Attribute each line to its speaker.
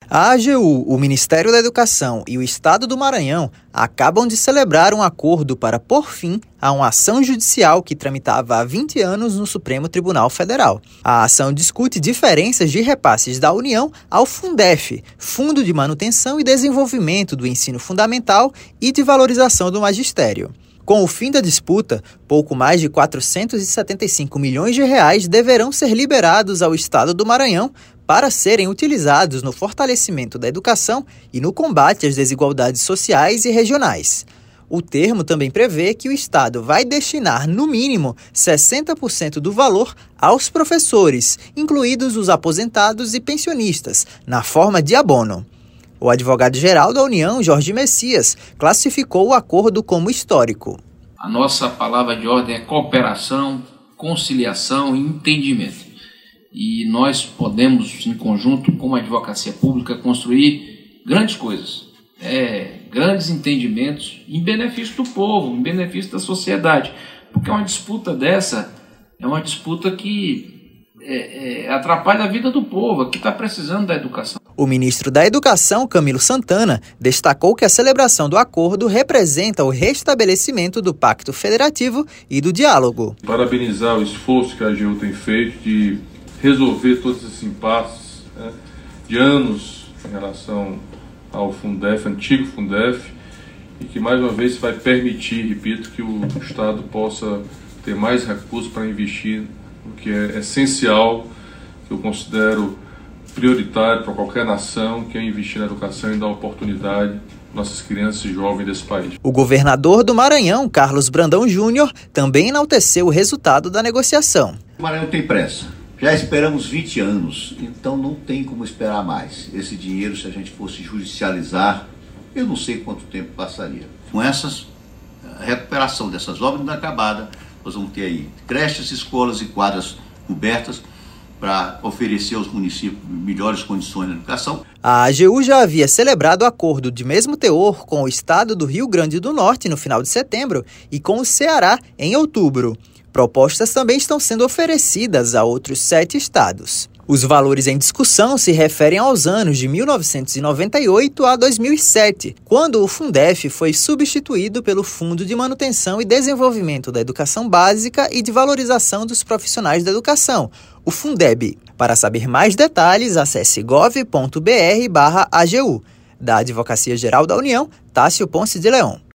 Speaker 1: A AGU, o Ministério da Educação e o Estado do Maranhão acabam de celebrar um acordo para pôr fim a uma ação judicial que tramitava há 20 anos no Supremo Tribunal Federal. A ação discute diferenças de repasses da União ao Fundef, Fundo de Manutenção e Desenvolvimento do Ensino Fundamental e de Valorização do Magistério. Com o fim da disputa, pouco mais de R$ 475 milhões deverão ser liberados ao Estado do Maranhão para serem utilizados no fortalecimento da educação e no combate às desigualdades sociais e regionais. O termo também prevê que o Estado vai destinar, no mínimo, 60% do valor aos professores, incluídos os aposentados e pensionistas, na forma de abono. O advogado-geral da União, Jorge Messias, classificou o acordo como histórico.
Speaker 2: A nossa palavra de ordem é cooperação, conciliação e entendimento. E nós podemos, em conjunto com a advocacia pública, construir grandes coisas, grandes entendimentos em benefício do povo, em benefício da sociedade. Porque uma disputa dessa é uma disputa que atrapalha a vida do povo, que está precisando da educação.
Speaker 1: O ministro da Educação, Camilo Santana, destacou que a celebração do acordo representa o restabelecimento do Pacto Federativo e do diálogo.
Speaker 3: Parabenizar o esforço que a AGU tem feito de resolver todos esses impasses de anos em relação ao Fundef, antigo Fundef, e que mais uma vez vai permitir, repito, que o Estado possa ter mais recursos para investir no que é essencial, que eu considero prioritário para qualquer nação, que é investir na educação e dar oportunidade às nossas crianças e jovens desse país.
Speaker 1: O governador do Maranhão, Carlos Brandão Júnior, também enalteceu o resultado da negociação.
Speaker 4: O Maranhão tem pressa. Já esperamos 20 anos, então não tem como esperar mais. Esse dinheiro, se a gente fosse judicializar, eu não sei quanto tempo passaria. Com a recuperação dessas obras inacabadas, nós vamos ter aí creches, escolas e quadras cobertas para oferecer aos municípios melhores condições de educação.
Speaker 1: A AGU já havia celebrado acordo de mesmo teor com o estado do Rio Grande do Norte no final de setembro e com o Ceará em outubro. Propostas também estão sendo oferecidas a outros 7 estados. Os valores em discussão se referem aos anos de 1998 a 2007, quando o Fundef foi substituído pelo Fundo de Manutenção e Desenvolvimento da Educação Básica e de Valorização dos Profissionais da Educação, o Fundeb. Para saber mais detalhes, acesse gov.br/AGU. Da Advocacia Geral da União, Tássio Ponce de Leão.